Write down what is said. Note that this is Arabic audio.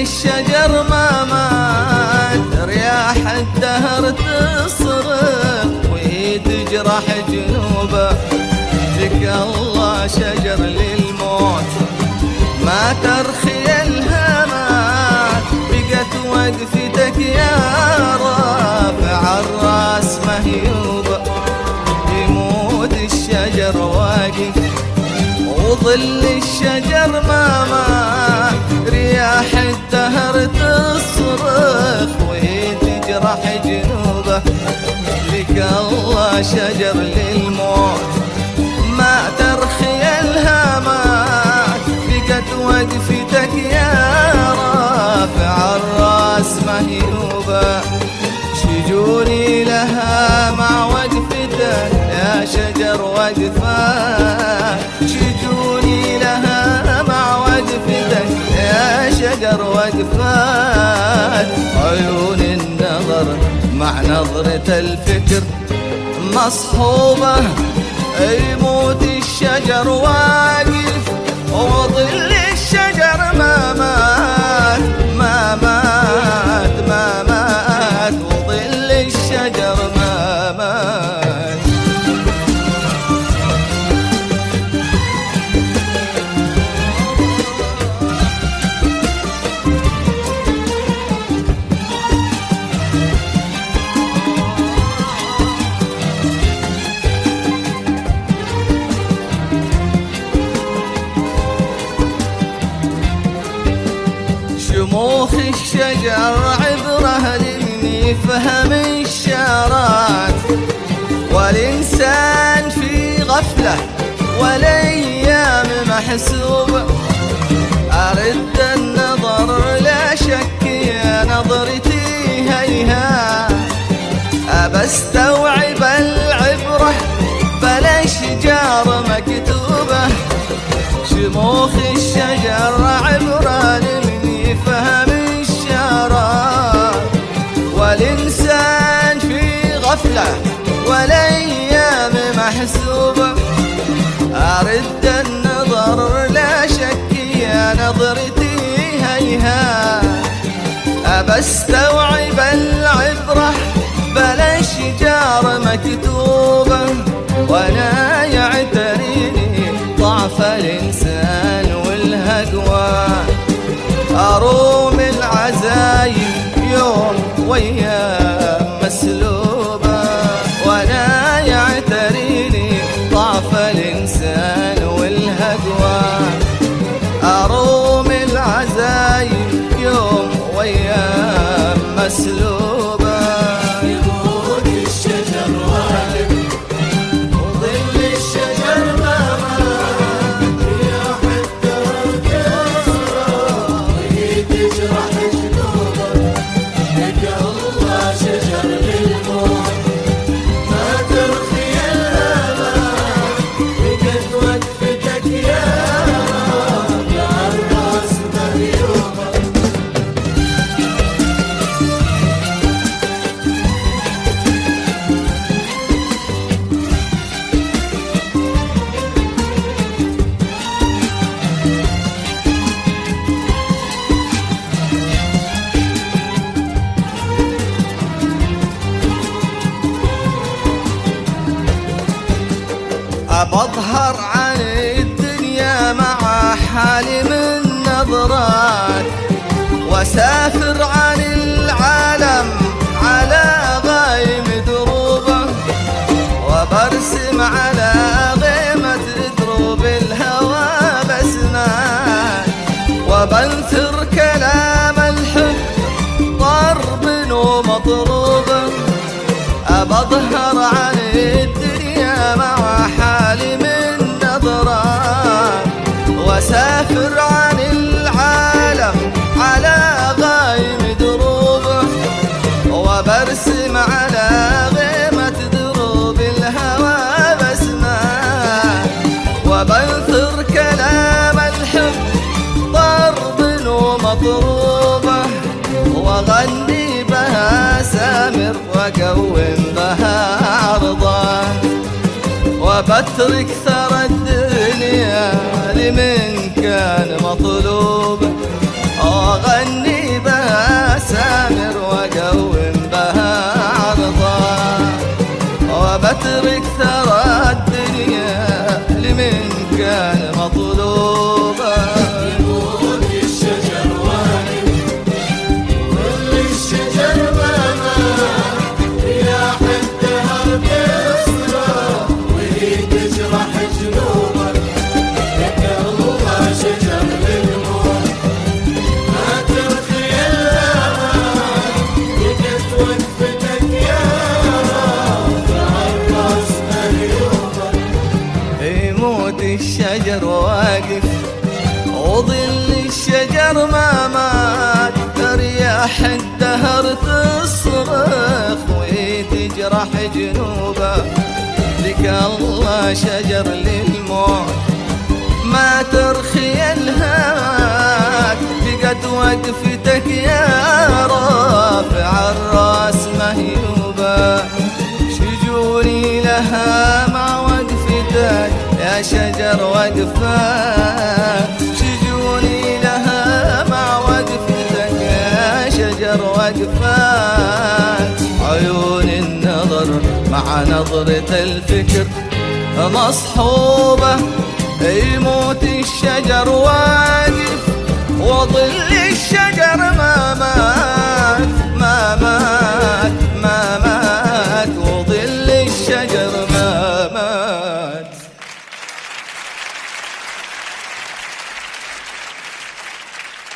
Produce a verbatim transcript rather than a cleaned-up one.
الشجر ما مات، رياح الدهر تصرخ وهي تجرح جنوبه. لك الله شجر للموت ما ترخي الهامات، بقت وقفتك يا رافع الراس مهيوبة. يموت الشجر واقف وظل الشجر ما مات، رياح الدهر تصرخ وهي تجرح جنوبه. لك الله شجر للموت ما ترخي الهامات، بقت وقفتك يا رافع الراس مهيوبة. شجوني لها مع وقفتك يا شجر وقفات، شجوني لها مع وقفتك يا شجر وقفات. عيون النظر مع نظرة الفكر مصحوبة، يموت الشجر واقف وظل الشجر ما مات ما مات ما مات، وظل الشجر ما مات. شموخ الشجر عبره لمن يفهم الشارات، والإنسان في غفلة والأيام محسوبة. أرد النظر لا شك يا نظرتي هيها، أبى استوعب العبرة بلا شجار مكتوبة. شموخ الشجر عبره لمن يفهم الشارات، والإنسان في غفلة والأيام محسوبة. أرد النظر لا شك يا نظرتي هيها، أبى استوعب العبرة بلا شجار مكتوبة. وأنا يعتريني ضعف الإنسان والهقوان، أروم العزايم يوم ويام مسلوبة. وأنا يعتريني ضعف الإنسان والهقوان، أروم العزايم يوم ويام مسلوبة. يموت الشجر واقف وظل الشجر ما مات، رياح الدهر تصرخ وهي تجرح جنوبه. لك الله شجر للموت ما ترخي الهامات، بقت وقفتك يا رافع الراس مهيوبة. أبظهر عن الدنيا مع حالي من نظرات، وسافر عن العالم على غايم دروبه. وبرسم على غيمة دروب الهوى بسمات، وبنثر كلام الحب ضرب ومطروبه. أبظهر عن الدنيا مع حالي من نظرات، وسافر عن العالم على غايم دروبه. وبرسم على غيمة دروب الهوى بسمات، وبنثر كلام الحب ضرب ومطروبه. وغني بها سامر وقوم بها عرضه، وبترك ثرى الدنيا لمن كان مطلوب. أغني تصرخ وتجرح جنوبه، لك الله شجر للموت ما ترخي الهات، بقد وقفتك يا رافع الراس مهيوبة، شجوني لها مع وقفتك يا شجر وقفات، شجوني لها مع وقفتك يا شجر وقفات، عيون النظر مع نظرة الفكر مصحوبة، يموت الشجر واقف وظل الشجر ما مات ما مات.